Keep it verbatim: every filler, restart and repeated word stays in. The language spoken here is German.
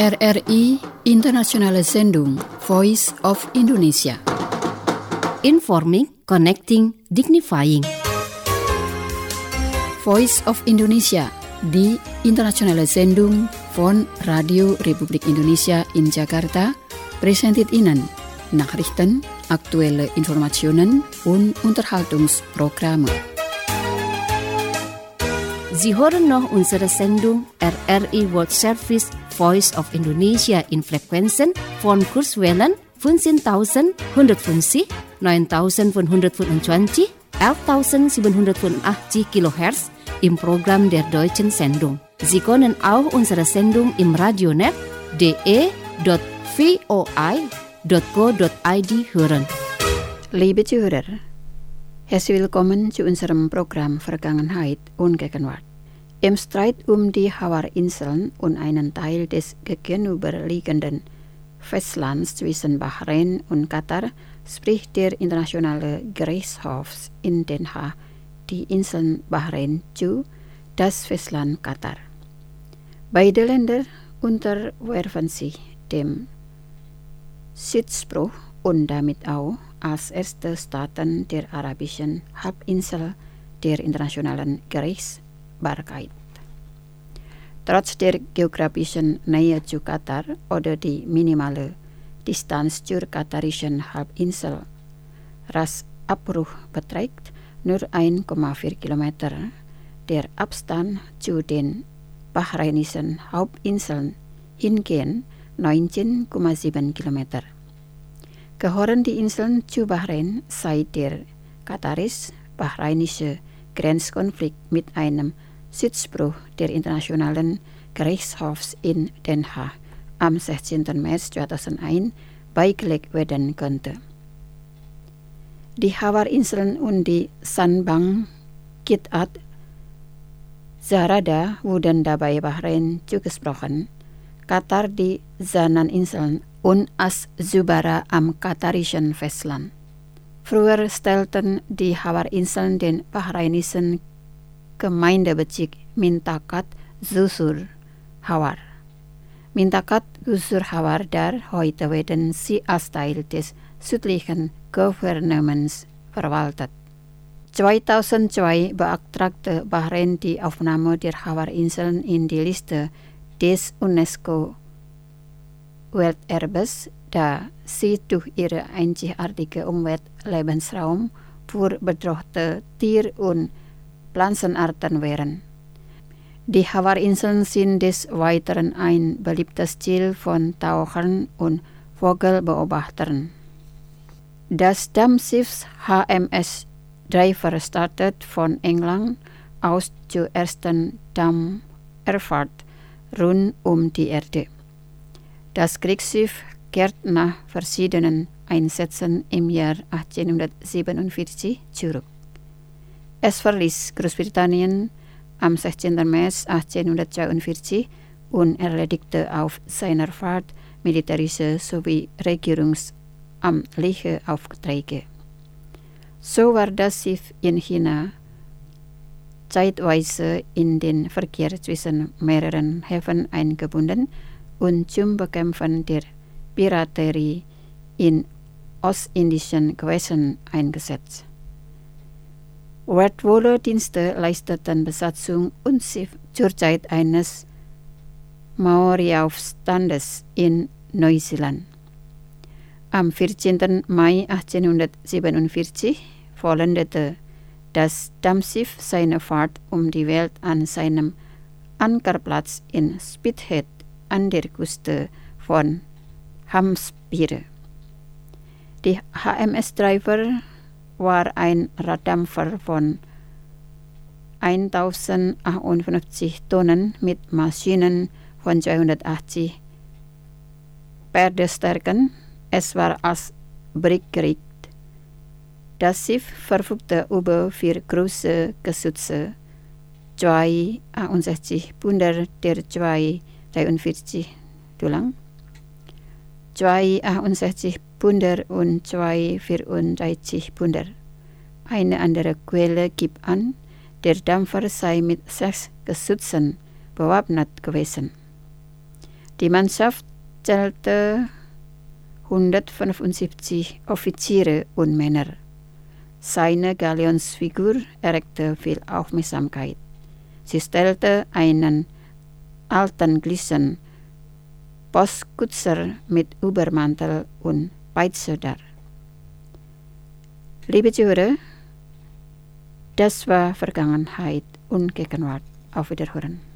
R R I Internationale Sendung Voice of Indonesia. Informing, connecting, dignifying. Voice of Indonesia di Internationale Sendung von Radio Republik Indonesia in Jakarta presented Ihnen Nachrichten, aktuelle Informationen und Unterhaltungsprogramme. Sie hören noch unsere Sendung R R I World Service Voice of Indonesia in Frequenzen von Kurzwellen fünfzehntausendeinhundertfünfzig, neuntausendfünfhundertfünfundzwanzig, elftausendsiebenhundertfünfundachtzig Kilohertz im Programm der deutschen Sendung. Sie können auch unsere Sendung im Radionet d e dot v o i dot co dot i d hören. Liebe Zuhörer, herzlich willkommen zu unserem Programm Vergangenheit und Gegenwart. Im Streit um die Hawar-Inseln und einen Teil des gegenüberliegenden Festlands zwischen Bahrain und Katar spricht der Internationale Gerichtshof in Den Haag die Inseln Bahrain zu, das Festland Katar. Beide Länder unterwerfen sich dem Schutzspruch und damit auch als erste Staaten der arabischen Halbinsel der internationalen Gerichtsbarkeit. Trotz der geografischen Nähe zu Katar oder die minimale Distanz zur katarischen Halbinsel, Rasabbruch beträgt nur eins Komma vier Kilometer. Der Abstand zu den bahrainischen Hauptinseln hingegen neunzehn Komma sieben Kilometer. Gehören die Inseln zu Bahrain seit der katarisch-bahrainische Grenzkonflikt mit einem Schutzspruch der Internationalen Gerichtshofs in Den Haag am sechzehnten März zweitausendeins beigelegt werden könnte. Die Hawar-Inseln und die Sandbank Qit'at Zarada wurden dabei Bahrain zugesprochen, Katar die Sanan-Inseln und As-Zubara am katarischen Festland. Früher stellten die Hawar-Inseln den bahrainischen Gemeindebezirk Mintakat Zusur Hawar. Mintakat Zusur Hawar dar, heute werden sie als Teil des südlichen Gouvernements verwaltet. zweitausendzwei beantragte Bahrain die Aufnahme der Hawar-Inseln in die Liste des UNESCO-Welterbes, da sie durch ihre einzigartige Umwelt-Lebensraum für bedrohte Tier- und Pflanzenarten wären. Die Hawar-Inseln sind des Weiteren ein beliebtes Ziel von Tauchern und Vogelbeobachtern. Das Dampfschiff H M S Driver startet von England aus zur ersten Dampferfahrt rund um die Erde. Das Kriegsschiff kehrt nach verschiedenen Einsätzen im Jahr achtzehnhundertsiebenundvierzig zurück. Es verließ Großbritannien am sechzehnten März achtzehnhundertzweiundvierzig und erledigte auf seiner Fahrt militärische sowie regierungsamtliche Aufträge. So war das Schiff in China zeitweise in den Verkehr zwischen mehreren Häfen eingebunden und zum Bekämpfen der Piraterie in ostindischen Gewässern eingesetzt. Wertvolle Dienste leisteten Besatzung und Schiff zur Zeit eines Maori-Aufstandes in Neuseeland. Am vierzehnten Mai achtzehnhundertsiebenundvierzig vollendete das Dampfschiff seine Fahrt um die Welt an seinem Ankerplatz in Spithead an der Küste von Hampshire. Die H M S Driver war ein Raddampfer von eintausendachthundertfünfzig Tonnen mit Maschinen von zweihundertachtzig Pferdestärken. Es war als Brick gerichtet. Das Schiff verfügte über vier große Geschütze, zwei achtundsechzig Pfunder der zwei dreiundvierzig lang, zwei achtundsechzig Pfunder und zwei vierunddreißig Pfunder. Eine andere Quelle gibt an, der Dampfer sei mit sechs Geschützen bewaffnet gewesen. Die Mannschaft zählte hundertfünfundsiebzig Offiziere und Männer. Seine Galionsfigur erregte viel Aufmerksamkeit. Sie stellte einen alten Gleason Postkutscher mit Übermantel und Peitsche dar. Liebe Zuhörer, das war Vergangenheit und Gegenwart. Auf Wiederhören.